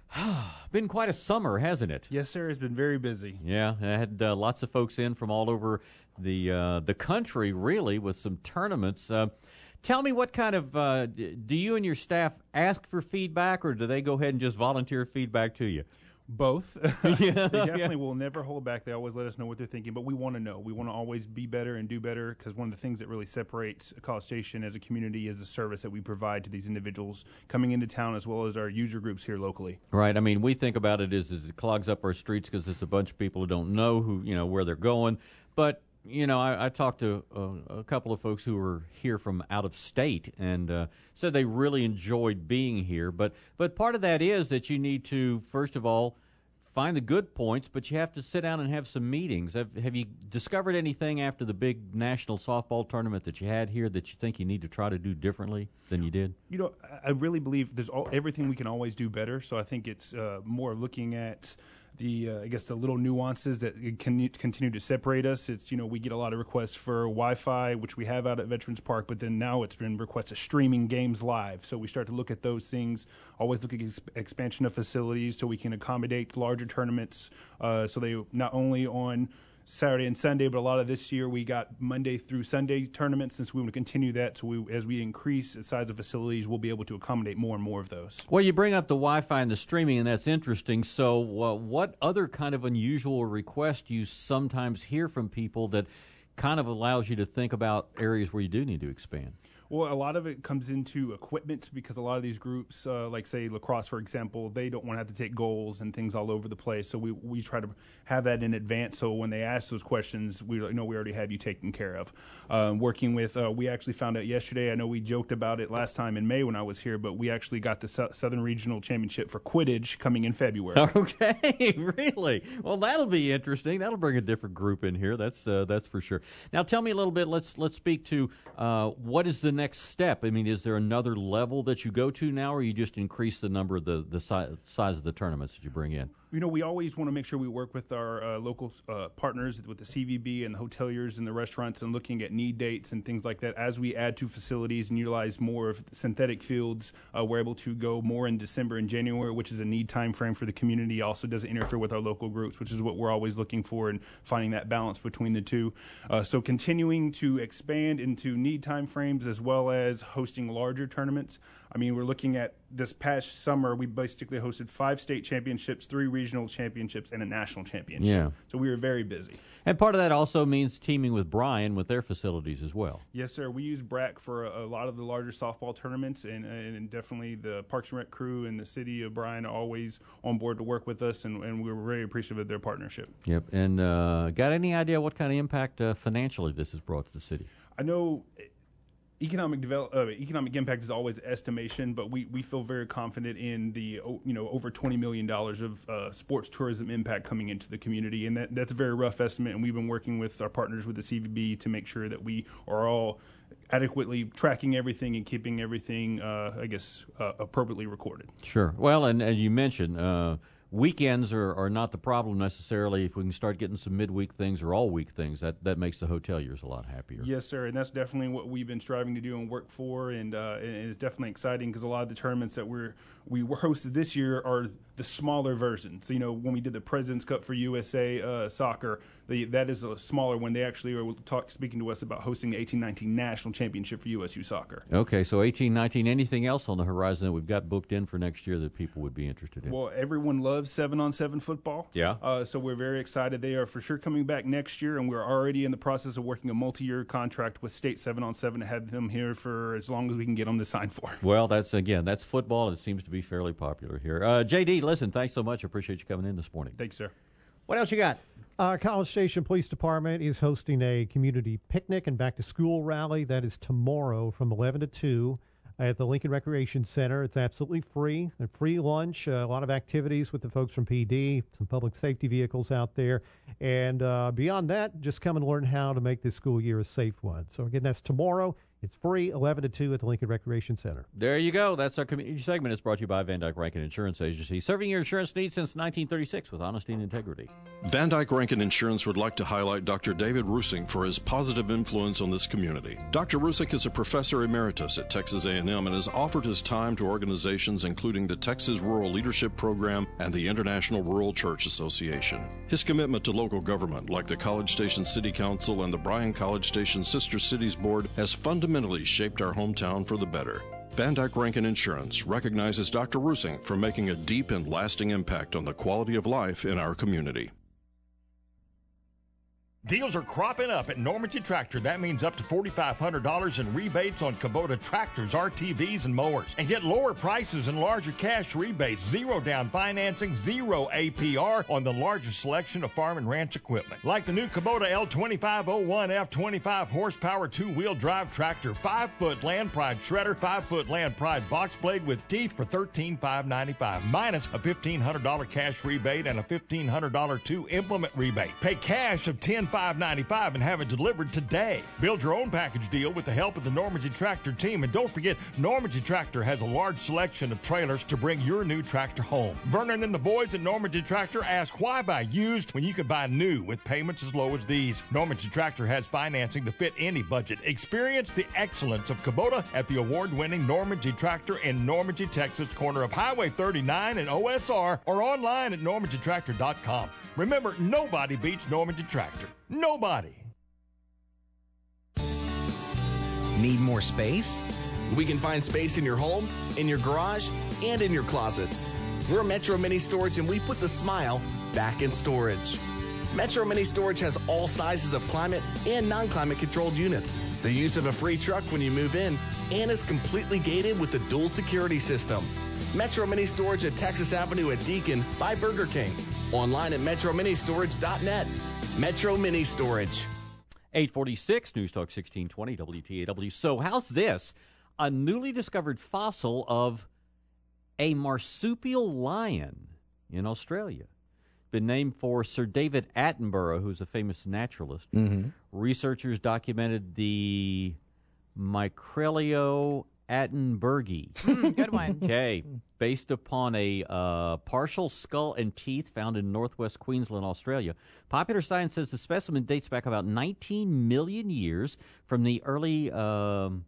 been quite a summer, hasn't it? Yes, sir. It's been very busy. Yeah, I had uh, lots of folks in from all over the uh, the country, really, with some tournaments. Uh, tell me, what kind of uh, d- do you and your staff ask for feedback, or do they go ahead and just volunteer feedback to you? Both. Yeah, they definitely yeah. will never hold back. They always let us know what they're thinking, but we want to know. We want to always be better and do better, because one of the things that really separates College Station as a community is the service that we provide to these individuals coming into town, as well as our user groups here locally. Right. I mean, we think about it as, as it clogs up our streets because it's a bunch of people who don't know who you know where they're going. But you know, I, I talked to uh, a couple of folks who were here from out of state and uh, said they really enjoyed being here. But but part of that is that you need to, first of all, find the good points, but you have to sit down and have some meetings. Have, have you discovered anything after the big national softball tournament that you had here that you think you need to try to do differently than you did? You know, I- I really believe there's all, everything we can always do better. So I think it's uh, more looking at the, uh, I guess, the little nuances that can continue to separate us. It's, you know, we get a lot of requests for Wi-Fi, which we have out at Veterans Park, but then now it's been requests of streaming games live. So we start to look at those things, always look at ex- expansion of facilities so we can accommodate larger tournaments. Uh, so they not only on Saturday and Sunday, but a lot of this year we got Monday through Sunday tournaments, since we want to continue that. So we, as we increase the size of facilities, we'll be able to accommodate more and more of those. Well, you bring up the Wi-Fi and the streaming, and that's interesting. So uh, what other kind of unusual request do you sometimes hear from people that kind of allows you to think about areas where you do need to expand? Well, a lot of it comes into equipment, because a lot of these groups, uh, like say lacrosse, for example, they don't want to have to take goals and things all over the place. So we, we try to have that in advance. So when they ask those questions, we know we already have you taken care of. Um, working with, uh, we actually found out yesterday, I know we joked about it last time in May when I was here, but we actually got the S- Southern Regional Championship for Quidditch coming in February. Okay, really? Well, that'll be interesting. That'll bring a different group in here. That's uh, that's for sure. Now, tell me a little bit. Let's let's speak to uh, what is the next step. I mean, is there another level that you go to now, or you just increase the number of the the si- size of the tournaments that you bring in? You know, we always want to make sure we work with our uh, local uh, partners, with the C V B and the hoteliers and the restaurants, and looking at need dates and things like that. As we add to facilities and utilize more of synthetic fields, uh, we're able to go more in December and January, which is a need time frame for the community. Also doesn't interfere with our local groups, which is what we're always looking for, and finding that balance between the two. Uh, so continuing to expand into need time frames, as well as hosting larger tournaments. I mean, we're looking at this past summer, we basically hosted five state championships, three regional championships, and a national championship. Yeah. So we were very busy. And part of that also means teaming with Bryan with their facilities as well. Yes, sir. We use B R A C for a, a lot of the larger softball tournaments, and, and definitely the Parks and Rec crew and the city of Bryan are always on board to work with us, and, and we're very appreciative of their partnership. Yep. And uh, got any idea what kind of impact uh, financially this has brought to the city? I know economic develop, uh, economic impact is always estimation, but we, we feel very confident in the you know over twenty million dollars of uh, sports tourism impact coming into the community, and that, that's a very rough estimate. And we've been working with our partners with the C V B to make sure that we are all adequately tracking everything and keeping everything, uh, I guess, uh, appropriately recorded. Sure. Well, and, and you mentioned uh, weekends are, are not the problem necessarily. If we can start getting some midweek things or all week things, that, that makes the hoteliers a lot happier. Yes, sir, and that's definitely what we've been striving to do and work for, and, uh, and it's definitely exciting, because a lot of the tournaments that we're we were hosted this year are the smaller versions. So, you know, when we did the President's Cup for U S A uh, Soccer, the, that is a smaller one. They actually are talk, speaking to us about hosting the eighteen nineteen National Championship for U S U Soccer. Okay, so eighteen nineteen, anything else on the horizon that we've got booked in for next year that people would be interested in? Well, everyone loves seven-on-seven football. Yeah. Uh, so we're very excited. They are for sure coming back next year, and we're already in the process of working a multi-year contract with State seven-on-seven to have them here for as long as we can get them to sign for. Well, that's, again, that's football. It seems to be fairly popular here. Uh, J D, listen, thanks so much. I appreciate you coming in this morning. Thanks, sir. What else you got? Uh, College Station Police Department is hosting a community picnic and back-to-school rally. That is tomorrow from eleven to two at the Lincoln Recreation Center. It's absolutely free. A free lunch, uh, a lot of activities with the folks from P D, some public safety vehicles out there. And uh, beyond that, just come and learn how to make this school year a safe one. So, again, that's tomorrow. It's free, eleven to two at the Lincoln Recreation Center. There you go. That's our community segment. It's brought to you by Van Dyke Rankin Insurance Agency, serving your insurance needs since nineteen thirty-six with honesty and integrity. Van Dyke Rankin Insurance would like to highlight Doctor David Rusink for his positive influence on this community. Doctor Rusink is a professor emeritus at Texas A and M and has offered his time to organizations including the Texas Rural Leadership Program and the International Rural Church Association. His commitment to local government, like the College Station City Council and the Bryan College Station Sister Cities Board, has fundamentally shaped our hometown for the better. Van Dyke Rankin Insurance recognizes Doctor Rusink for making a deep and lasting impact on the quality of life in our community. Deals are cropping up at Normandy Tractor. That means up to four thousand five hundred dollars in rebates on Kubota tractors, R T Vs, and mowers. And get lower prices and larger cash rebates, zero down financing, zero A P R on the largest selection of farm and ranch equipment. Like the new Kubota L twenty-five oh one F twenty-five horsepower two-wheel drive tractor, five-foot Land Pride shredder, five-foot Land Pride box blade with teeth for thirteen thousand five hundred ninety-five dollars, minus a fifteen hundred dollars cash rebate and a fifteen hundred dollars two-implement rebate. Pay cash of ten thousand five hundred ninety-five dollars and have it delivered today. Build your own package deal with the help of the Normandy Tractor team. And don't forget, Normandy Tractor has a large selection of trailers to bring your new tractor home. Vernon and the boys at Normandy Tractor ask, why buy used when you can buy new with payments as low as these? Normandy Tractor has financing to fit any budget. Experience the excellence of Kubota at the award-winning Normandy Tractor in Normandy, Texas, corner of Highway thirty-nine and O S R, or online at normandy tractor dot com. Remember, nobody beats Normandy Tractor. Nobody. Need more space? We can find space in your home, in your garage, and in your closets. We're Metro Mini Storage, and we put the smile back in storage. Metro Mini Storage has all sizes of climate and non-climate controlled units, the use of a free truck when you move in, and is completely gated with a dual security system. Metro Mini Storage at Texas Avenue at Deacon by Burger King. Online at metro mini storage dot net. Metro Mini Storage. eight forty-six, News Talk sixteen twenty, W T A W. So how's this? A newly discovered fossil of a marsupial lion in Australia. Been named for Sir David Attenborough, who's a famous naturalist. Mm-hmm. Researchers documented the Micrelio attenbergi. Mm, good one. Okay. Based upon a uh, partial skull and teeth found in northwest Queensland, Australia. Popular Science says the specimen dates back about nineteen million years from the early um,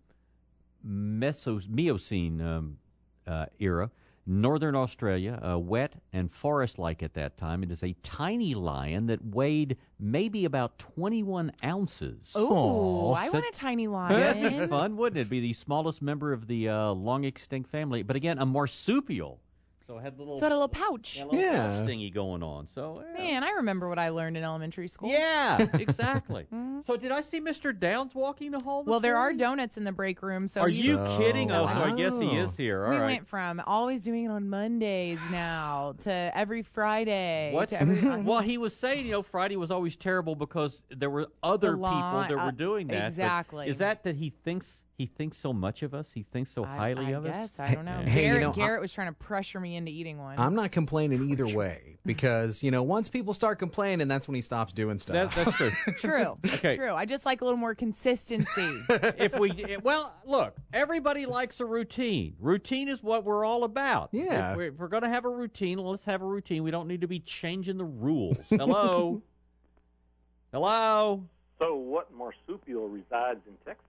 Meso- Miocene um, uh, era. Northern Australia, uh, wet and forest-like at that time. It is a tiny lion that weighed maybe about twenty-one ounces. Oh, I want a tiny lion. That'd be fun, wouldn't it? Be the smallest member of the uh, long-extinct family. But again, a marsupial. So it had a little, so it had a little pouch. Yeah, a little yeah. pouch thingy going on. So yeah. Man, I remember what I learned in elementary school. Yeah, exactly. Mm-hmm. So did I see Mister Downs walking the hall this Well, there morning? are donuts in the break room. So Are you, you kidding? Oh, so I guess he Wow. is here. All we right. went from always doing it on Mondays now to every Friday. What? To every, well, he was saying, you know, Friday was always terrible because there were other The people line- that uh, were doing that. But exactly. is that that he thinks he thinks so much of us? He thinks so highly I of guess, us? I don't know. Hey, you Garrett, know, Garrett was trying to pressure me into eating one. I'm not complaining either way because, you know, once people start complaining, that's when he stops doing stuff. That, that's true. True. Okay. True. I just like a little more consistency. if we well, look, everybody likes a routine. Routine is what we're all about. Yeah. If we're, if we're going to have a routine, let's have a routine. We don't need to be changing the rules. Hello. Hello. So, what marsupial resides in Texas?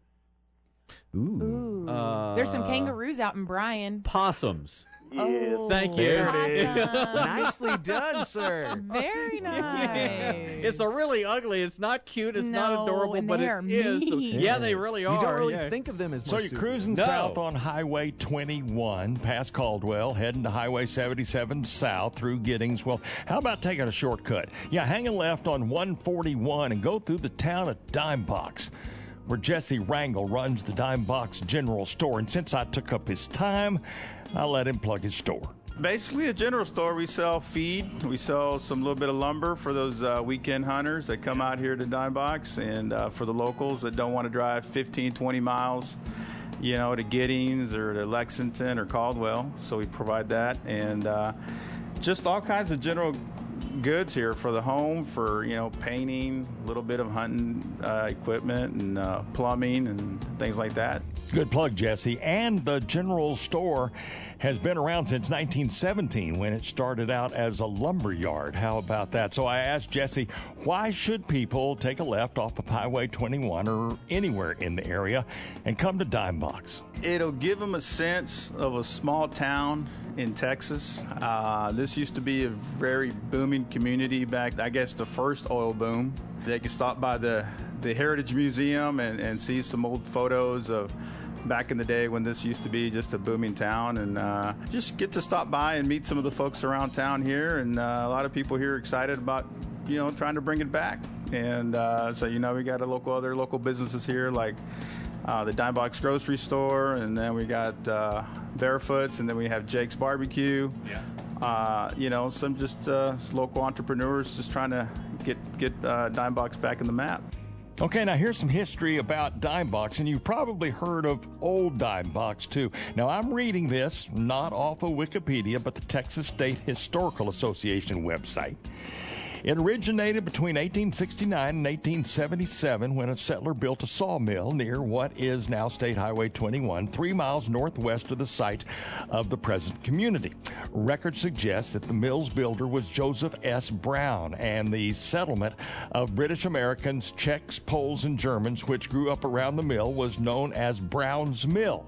Ooh. Uh, There's some kangaroos out in Bryan. Possums. Yes. Oh, Thank you. There it is. awesome. Nicely done, sir. Very nice. It's a really ugly. It's not cute. It's not No, adorable, and but they it are is. mean. Yeah, they really are. You don't really yeah. think of them as So you're marsupials. cruising No. south on Highway twenty-one past Caldwell, heading to Highway seventy-seven south through Giddings. Well, how about taking a shortcut? Yeah, hanging left on one forty-one and go through the town of Dime Box, where Jesse Rangel runs the Dime Box General Store. And since I took up his time, I let him plug his store. Basically, a general store. We sell feed. We sell some little bit of lumber for those uh, weekend hunters that come out here to Dime Box, and uh, for the locals that don't want to drive fifteen, twenty miles, you know, to Giddings or to Lexington or Caldwell. So we provide that, and uh, just all kinds of general goods here for the home, for, you know, painting, a little bit of hunting uh, equipment and uh, plumbing and things like that. Good plug, Jesse. And the general store has been around since nineteen seventeen when it started out as a lumber yard. How about that? So I asked Jesse, why should people take a left off of Highway twenty-one or anywhere in the area and come to Dime Box? It'll give them a sense of a small town in Texas. Uh, this used to be a very booming community back, I guess, the first oil boom. They can stop by the, the Heritage Museum and, and see some old photos of back in the day when this used to be just a booming town, and uh, just get to stop by and meet some of the folks around town here. And uh, a lot of people here are excited about, you know, trying to bring it back. And uh, so, you know, we got a local other local businesses here like uh, the Dime Box Grocery Store, and then we got uh, Barefoots, and then we have Jake's Barbecue. Yeah. Uh, you know, some just uh, local entrepreneurs just trying to get get uh, Dime Box back in the map. Okay, now here's some history about Dime Box, and you've probably heard of Old Dime Box, too. Now, I'm reading this not off of Wikipedia, but the Texas State Historical Association website. It originated between eighteen sixty-nine and eighteen seventy-seven when a settler built a sawmill near what is now State Highway twenty-one, three miles northwest of the site of the present community. Records suggest that the mill's builder was Joseph S. Brown, and the settlement of British Americans, Czechs, Poles, and Germans, which grew up around the mill, was known as Brown's Mill.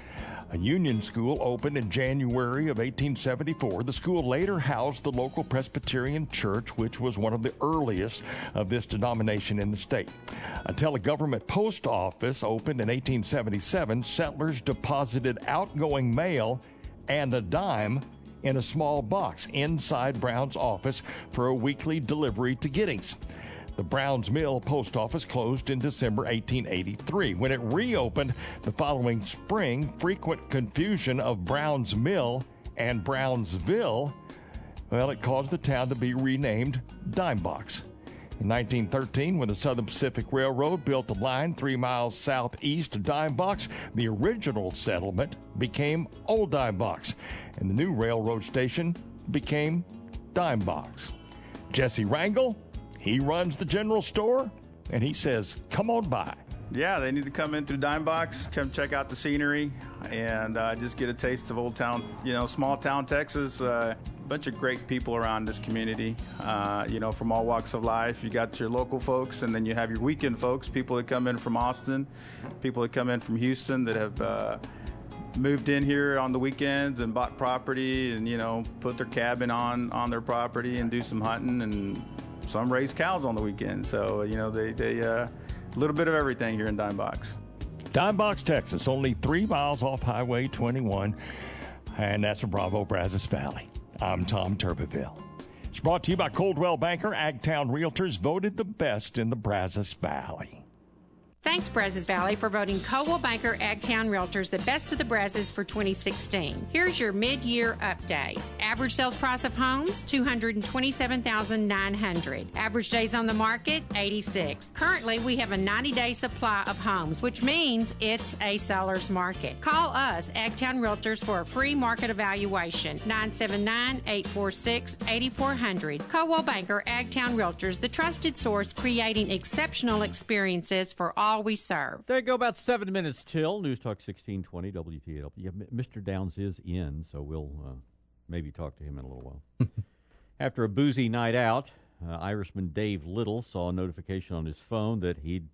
A union school opened in January of eighteen seventy-four. The school later housed the local Presbyterian Church, which was one of the earliest of this denomination in the state. Until a government post office opened in eighteen seventy-seven, settlers deposited outgoing mail and a dime in a small box inside Brown's office for a weekly delivery to Giddings. The Brown's Mill post office closed in December eighteen eighty-three. When it reopened the following spring, frequent confusion of Brown's Mill and Brownsville, well, it caused the town to be renamed Dime Box. In nineteen thirteen, when the Southern Pacific Railroad built a line three miles southeast of Dime Box, the original settlement became Old Dime Box, and the new railroad station became Dime Box. Jesse Rangel, he runs the general store, and he says, come on by. Yeah, they need to come in through Dime Box, come check out the scenery, and uh, just get a taste of old town, you know, small town Texas. A uh, bunch of great people around this community, uh, you know, from all walks of life. You got your local folks, and then you have your weekend folks, people that come in from Austin, people that come in from Houston that have uh, moved in here on the weekends and bought property and, you know, put their cabin on, on their property and do some hunting, and some raise cows on the weekend. So, you know, they, they uh, a little bit of everything here in Dime Box. Dime Box, Texas, only three miles off Highway twenty-one, and that's in Bravo, Brazos Valley. I'm Tom Turbeville. It's brought to you by Coldwell Banker. Agtown Realtors voted the best in the Brazos Valley. Thanks, Brazos Valley, for voting Coldwell Banker Agtown Realtors the best of the Brazos for twenty sixteen. Here's your mid-year update. Average sales price of homes, two hundred twenty-seven thousand nine hundred. Average days on the market, eighty-six. Currently, we have a ninety-day supply of homes, which means it's a seller's market. Call us, Agtown Realtors, for a free market evaluation. nine seven nine, eight four six, eight four zero zero. Coldwell Banker Agtown Realtors, the trusted source creating exceptional experiences for all we serve. There you go, about seven minutes till. News Talk sixteen twenty W T L P. Yeah, Mister Downs is in, so we'll uh, maybe talk to him in a little while. After a boozy night out, uh, Irishman Dave Little saw a notification on his phone that he'd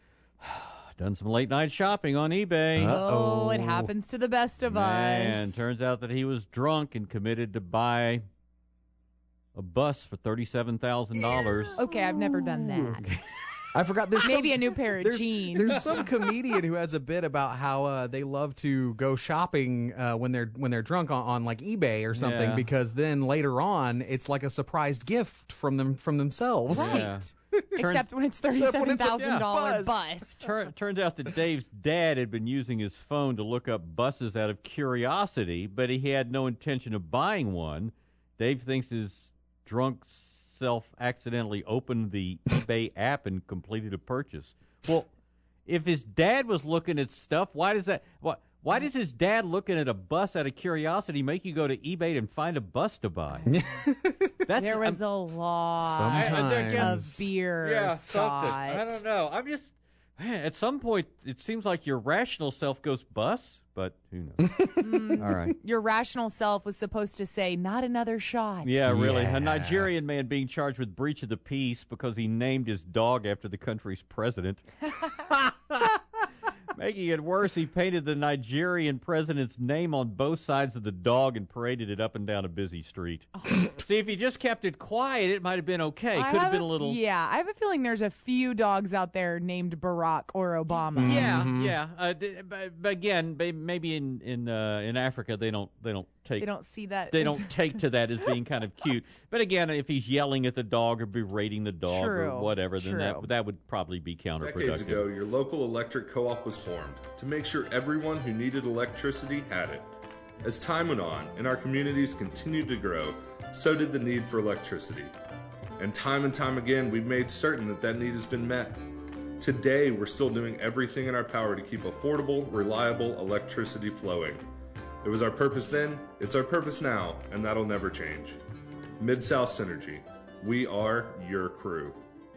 done some late-night shopping on eBay. Uh-oh. Oh, it happens to the best of Man, us. And turns out that he was drunk and committed to buy a bus for thirty-seven thousand dollars. Okay, I've never done that. I forgot. There's maybe some, a new pair of there's, jeans. There's some comedian who has a bit about how uh, they love to go shopping uh, when they're when they're drunk on, on like eBay or something, Yeah. because then later on it's like a surprised gift from them from themselves. Right. Yeah. Except when it's thirty-seven thousand dollars bus. Tur- turns out that Dave's dad had been using his phone to look up buses out of curiosity, but he had no intention of buying one. Dave thinks his drunk self accidentally opened the eBay app and completed a purchase. Well, if his dad was looking at stuff, why does that? Why, why does his dad looking at a bus out of curiosity make you go to eBay and find a bus to buy? That's, there was I'm, a lot sometimes. of beer, yeah, Scott. Something. I don't know. I'm just man, at some point it seems like your rational self goes bus, but who knows? Mm, All right. Your rational self was supposed to say, "Not another shot." Yeah, really. Yeah. A Nigerian man being charged with breach of the peace because he named his dog after the country's president. Making it worse, he painted the Nigerian president's name on both sides of the dog and paraded it up and down a busy street. Oh. See, if he just kept it quiet, it might have been okay. I Could have been a, a little... Yeah, I have a feeling there's a few dogs out there named Barack or Obama. Yeah, mm-hmm. yeah. Uh, but, but again, maybe in in uh, in Africa they don't they don't take they don't see that they as... don't take to that as being kind of cute. But again, if he's yelling at the dog or berating the dog True. or whatever, then True. that that would probably be counterproductive. Decades ago, your local electric co-op was formed to make sure everyone who needed electricity had it. As time went on and our communities continued to grow, so did the need for electricity. And time and time again, we've made certain that that need has been met. Today, we're still doing everything in our power to keep affordable, reliable electricity flowing. It was our purpose then, it's our purpose now, and that'll never change. Mid-South Synergy. We are your crew.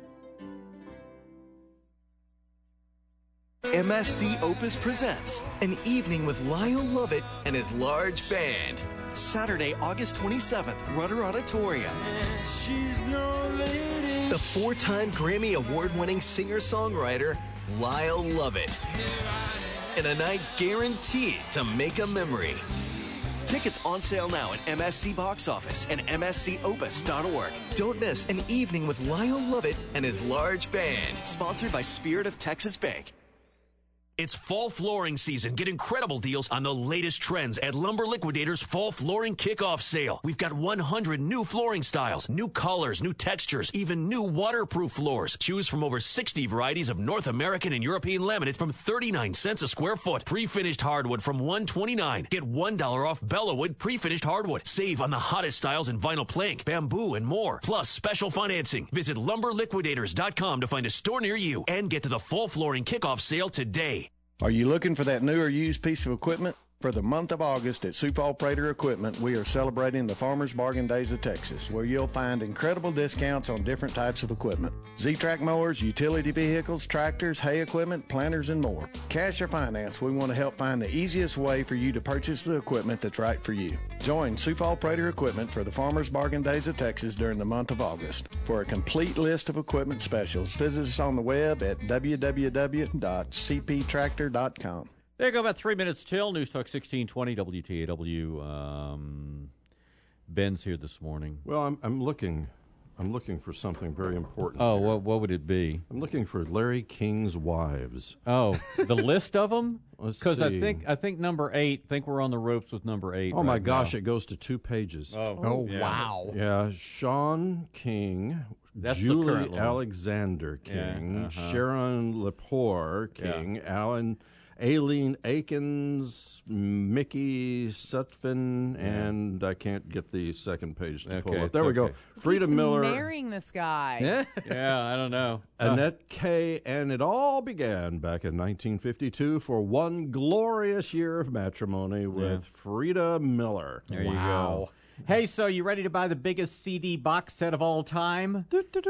M S C Opus presents An Evening with Lyle Lovett and his large band. Saturday, August twenty-seventh, Rudder Auditorium. The four-time Grammy Award-winning singer-songwriter, Lyle Lovett. In a night guaranteed to make a memory. Tickets on sale now at M S C Box Office and M S C opus dot org. Don't miss An Evening with Lyle Lovett and his large band. Sponsored by Spirit of Texas Bank. It's fall flooring season. Get incredible deals on the latest trends at Lumber Liquidators Fall Flooring Kickoff Sale. We've got one hundred new flooring styles, new colors, new textures, even new waterproof floors. Choose from over sixty varieties of North American and European laminate from thirty-nine cents a square foot. Pre-finished hardwood from one twenty-nine. Get one dollar off Bellawood pre-finished hardwood. Save on the hottest styles in vinyl plank, bamboo, and more. Plus special financing. Visit lumber liquidators dot com to find a store near you and get to the Fall Flooring Kickoff Sale today. Are you looking for that new or used piece of equipment? For the month of August at Sioux Falls Prater Equipment, we are celebrating the Farmers Bargain Days of Texas, where you'll find incredible discounts on different types of equipment. Z-Track mowers, utility vehicles, tractors, hay equipment, planters, and more. Cash or finance, we want to help find the easiest way for you to purchase the equipment that's right for you. Join Sioux Falls Prater Equipment for the Farmers Bargain Days of Texas during the month of August. For a complete list of equipment specials, visit us on the web at w w w dot c p tractor dot com. There you go, about three minutes till. News Talk sixteen twenty W T A W. Um, Ben's here this morning. Well, I'm, I'm looking I'm looking for something very important. Oh, here. what what would it be? I'm looking for Larry King's wives. Oh, the list of them? Because I think I think number eight. I think we're on the ropes with number eight. Oh right my gosh, now. it goes to two pages. Oh, oh yeah. wow. Yeah, Sean King, That's the Julie current one. Alexander King, Yeah, uh-huh. Sharon Lepore King, Yeah. Alan Aileen Akins, Mickey Sutphin, Yeah. and I can't get the second page to pull Okay, up. There we it's go. okay. Frida Keeps Miller. marrying this guy. Yeah. Yeah, I don't know. Annette Kay, and it all began back in nineteen fifty-two for one glorious year of matrimony with Frida Miller. There you go. Hey, so you ready to buy the biggest C D box set of all time?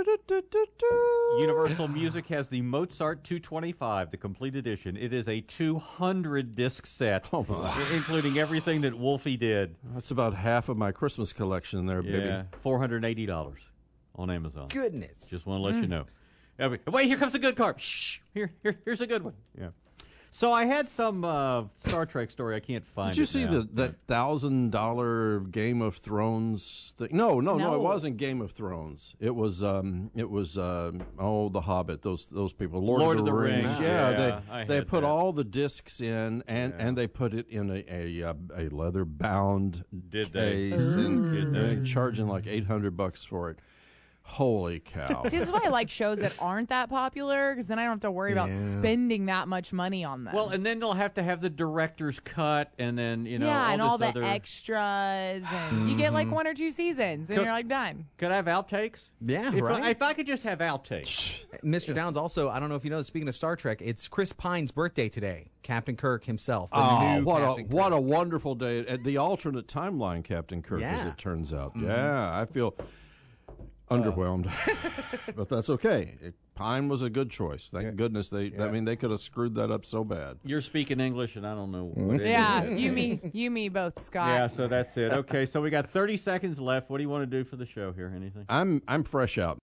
Universal Music has the Mozart two twenty-five, the complete edition. It is a two hundred disc set, Oh, my. including everything that Wolfie did. That's about half of my Christmas collection there, baby. Yeah, four hundred eighty dollars on Amazon. Goodness. Just want to let Mm. you know. Yeah, but- Wait, here comes a good card. Shh. Here, here, here's a good one. Yeah. So I had some uh, Star Trek story. I can't find it. Did you see now. the, that thousand dollar Game of Thrones thing? No, no, no, No. It wasn't Game of Thrones. It was, um, it was, um, oh, The Hobbit. Those those people, Lord, Lord of the, of the Rings. Rings. Yeah, Yeah, I they they had put that. all the discs in, and, Yeah. and they put it in a a, uh, a leather bound Did they? case, and Did they? they're charging like eight hundred bucks for it. Holy cow. See, this is why I like shows that aren't that popular, because then I don't have to worry about Yeah. spending that much money on them. Well, and then they'll have to have the director's cut, and then, you know, yeah, all and this all the other... extras, and you get like one or two seasons, and Could- you're like done. Could I have outtakes? Yeah, if right. I, if I could just have outtakes. Mister Downs, also, I don't know if you know, speaking of Star Trek, it's Chris Pine's birthday today. Captain Kirk himself. The Oh, new what Captain a Kirk. what a wonderful day! At the alternate timeline, Captain Kirk, as Yeah. it turns out. Mhm. Yeah, I feel underwhelmed, but that's okay. It, Pine was a good choice. Thank goodness they. I mean, they could have screwed that up so bad. You're speaking English, and I don't know what it Yeah, is. you me, you me both, Scott. Yeah, so that's it. Okay, so we got thirty seconds left. What do you want to do for the show here? Anything? I'm I'm fresh out.